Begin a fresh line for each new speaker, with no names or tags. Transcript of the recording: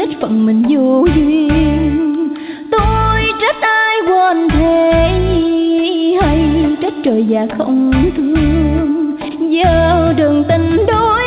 trách phận mình vô duyên. Tôi trách ai quên thế, hay trách trời già không thương. Giờ đường tình đôi